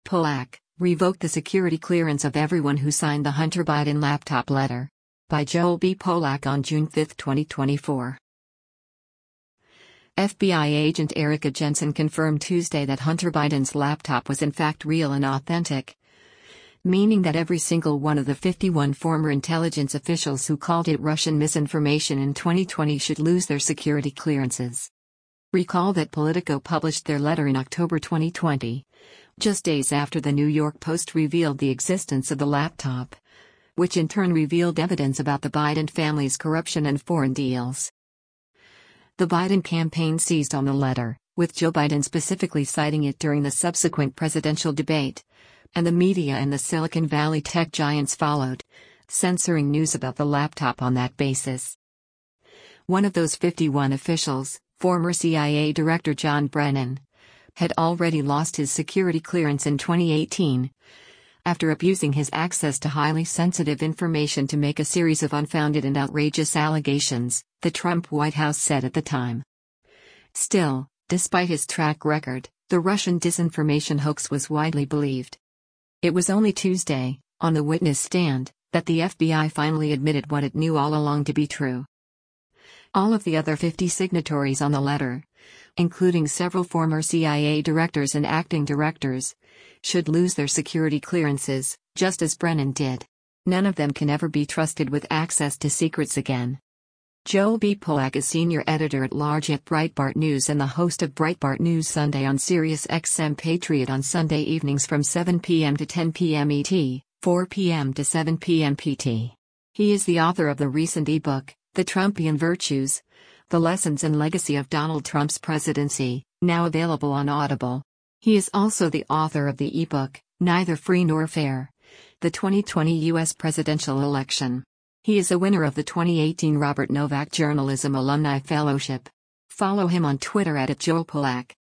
Polak, revoked the security clearance of everyone who signed the Hunter Biden laptop letter. By Joel B. Polak on June 5, 2024. FBI agent Erica Jensen confirmed Tuesday that Hunter Biden's laptop was in fact real and authentic, meaning that every single one of the 51 former intelligence officials who called it Russian misinformation in 2020 should lose their security clearances. Recall that Politico published their letter in October 2020, just days after the New York Post revealed the existence of the laptop, which in turn revealed evidence about the Biden family's corruption and foreign deals. The Biden campaign seized on the letter, with Joe Biden specifically citing it during the subsequent presidential debate, and the media and the Silicon Valley tech giants followed, censoring news about the laptop on that basis. One of those 51 officials, former CIA Director John Brennan, had already lost his security clearance in 2018, after abusing his access to highly sensitive information to make a series of unfounded and outrageous allegations, the Trump White House said at the time. Still, despite his track record, the Russian disinformation hoax was widely believed. It was only Tuesday, on the witness stand, that the FBI finally admitted what it knew all along to be true. All of the other 50 signatories on the letter, including several former CIA directors and acting directors, should lose their security clearances, just as Brennan did. None of them can ever be trusted with access to secrets again. Joel B. Polak is senior editor-at-large at Breitbart News and the host of Breitbart News Sunday on Sirius XM Patriot on Sunday evenings from 7 p.m. to 10 p.m. ET, 4 p.m. to 7 p.m. PT. He is the author of the recent ebook, The Trumpian Virtues: The Lessons and Legacy of Donald Trump's Presidency, now available on Audible. He is also the author of the ebook, Neither Free Nor Fair: The 2020 U.S. Presidential Election. He is a winner of the 2018 Robert Novak Journalism Alumni Fellowship. Follow him on Twitter @JoelPolak.